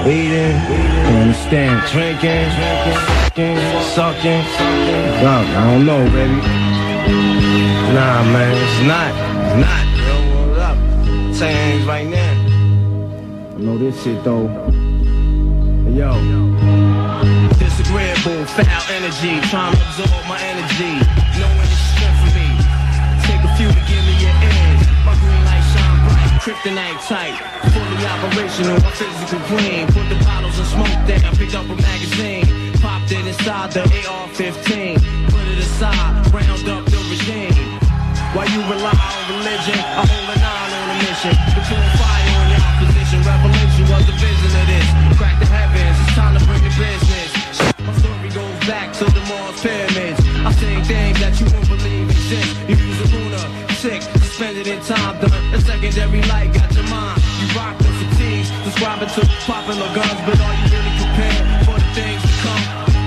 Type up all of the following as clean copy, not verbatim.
Eating, you understand, drinking, sucking. Fuck, I don't know, baby. Nah, man, it's not. Yo, what up? Tell you things right now. I know this shit though. Hey, yo. Disagreeable, foul energy, trying to absorb my energy. Knowing it's strength for me. Take a few to give me your edge. My green light shine bright, kryptonite tight. Fully operational, my physical clean. Put the bottles of smoke down, picked up a magazine. Popped it inside the AR-15. Put it aside, round up the regime. While you rely on religion, I hold a nine on a mission. To pull fire on your opposition. Revelation was the vision of this. Crack the heavens, it's time to bring the business. My story goes back to the Mars pyramids. I seen things that you won't believe exist. You use a lunatic, suspended in time. The secondary light got your mind. You rock the fatigues, subscribing to popular guns. But are you really prepared for the things to come?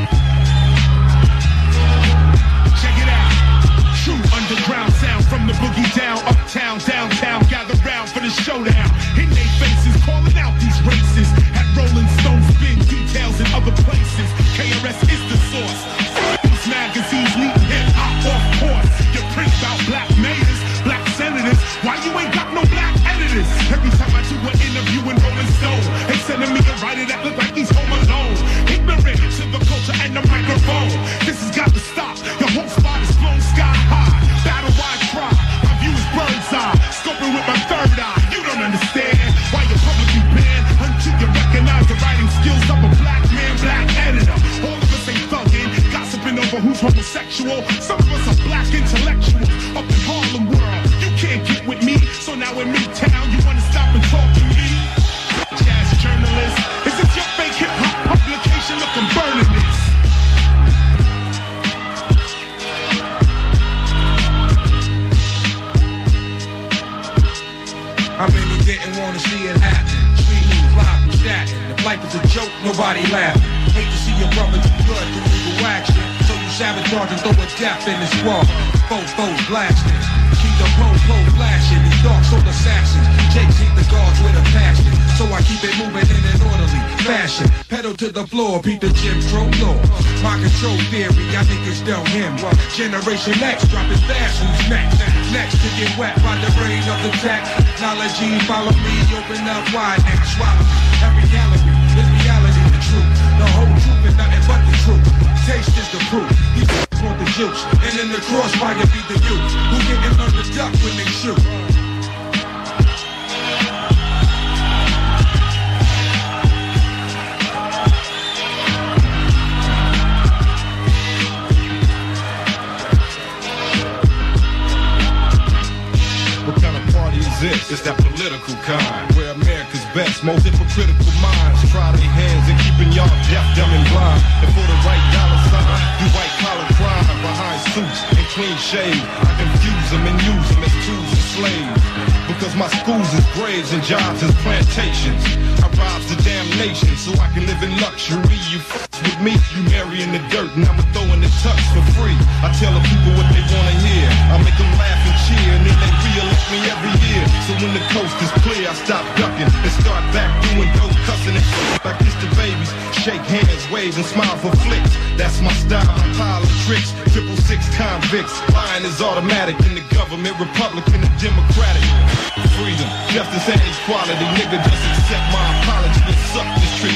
Check it out. True underground sound from the boogie down, uptown, downtown. Gather round for the showdown. In their faces, calling out these races. At Rolling Stone spin details in other places. KRS is the source. These magazines need hip-hop off course. You print about black mayors, black senators. Why you ain't got no black editors? Every time I do an interview in Rolling Stone, they sending me a writer that look like he's home alone. Ignorant to the culture and the microphone. This has got to stop. Your whole spot is blown sky high. Battle why try? My view is bird's eye. Scoping with my third eye. You don't understand why you're publicly banned until you recognize the writing skills of a black man, black editor. All of us ain't thugging, gossiping over who's homosexual. Some of us are black intellectuals up in Harlem world. You can't get with me, so now in Midtown you wanna stop and talk to me? Jazz journalist, is this your fake hip hop publication? Look, I'm burning this. How many didn't want to see it happen? Street news, live and chatting. If life is a joke, nobody laughing. Hate to see your brother do good through legal action. So you sabotage and throw a death in the squad. Foes blasting. Keep the po flashing. These dark soul assassins. Jakes hit the guards with a passion. So I keep it moving in an orderly fashion. Pedal to the floor, beat the Jim Crow law. My control theory, I think it's still him. Generation X dropping fast, who's next? Next to get wet by the rain of the technology. Follow me, open up wide and swallow me. Every gallery is reality, the truth. The whole truth is nothing but the truth. Taste is the proof. These want the juice, and in the crossfire be the youth who didn't learn to duck when they shoot. It's that political kind, where America's best, most hypocritical minds try their hands in keeping y'all deaf, dumb, and blind. And for the right dollar sign, do white collar crime behind suits and clean shave. I confuse them and use them as tools and slaves. Because my schools is graves and jobs is plantations. I rob the damn nation so I can live in luxury. You f*** with me, you marry in the dirt, and I'ma throw in the tux for free. I tell the people what they wanna hear. I make them laugh and cheer, and then they re-elect me every year. So when the coast is clear, I stop ducking and start back doing dope cussing and shit. I kiss the babies, shake hands, wave and smile for flicks. That's my style, my pile of tricks. 666 convicts, lying is automatic in the government, Republican and Democratic. Freedom, justice and equality, nigga, just accept my apology and suck this trick